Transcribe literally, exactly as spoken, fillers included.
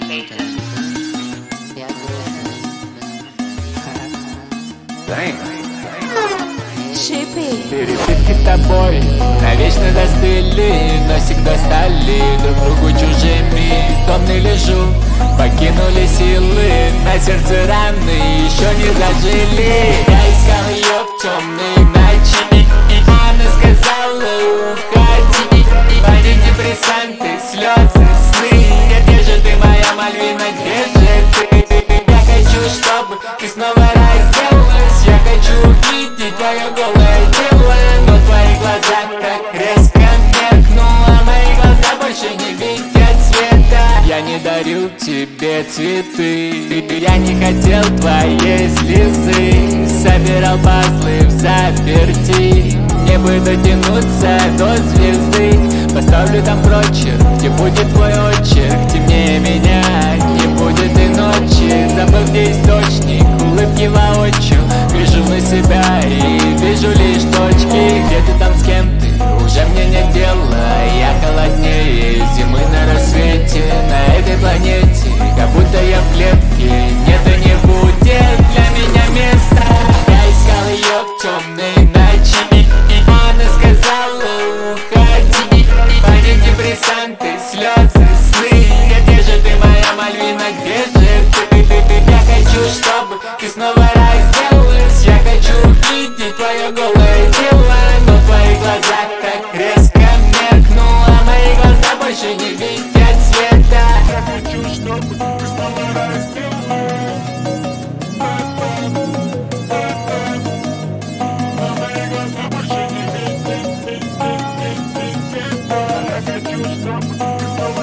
Перепитки тобой навечно застыли, но всегда стали друг другу чужими. Томный лежу, покинули силы, на сердце раны еще не зажили. Я искал ее в темные ночи, она сказала уходи. Антидепрессанты, слезы, сны. Где же ты, моя Мальвина, где же ты? Я хочу, чтобы ты снова разделась. Я хочу увидеть твое голое тело, но твои глаза так резко меркнула. Мои глаза больше не видят света. Я не дарил тебе цветы, я не хотел твоей слезы. Собирал пазлы в заперти, мне бы дотянуться до звезды. Поставлю там прочерк, где будет твой очерк. Темнее меня не будет и ночи. Забыл, где источник улыбки воочию. Гляжу на себя и вижу лишь точки. Где ты там, с кем ты? Уже мне нет дела. Я холоднее зимы на рассвете на этой планете. Как будто я в клетке, нет и не будет для меня места. Я искал ее в темные ночи, она сказала уходи. Антидепрессанты, слезы, сны. Где же ты, моя Мальвина, где же ты? Я хочу, чтобы ты снова разделась. Я хочу увидеть твое голое тело, но в твоих глазах так резко меркнула. Мои глаза больше не видят света. Я хочу, чтобы ты снова разделась. Хочу, чтобы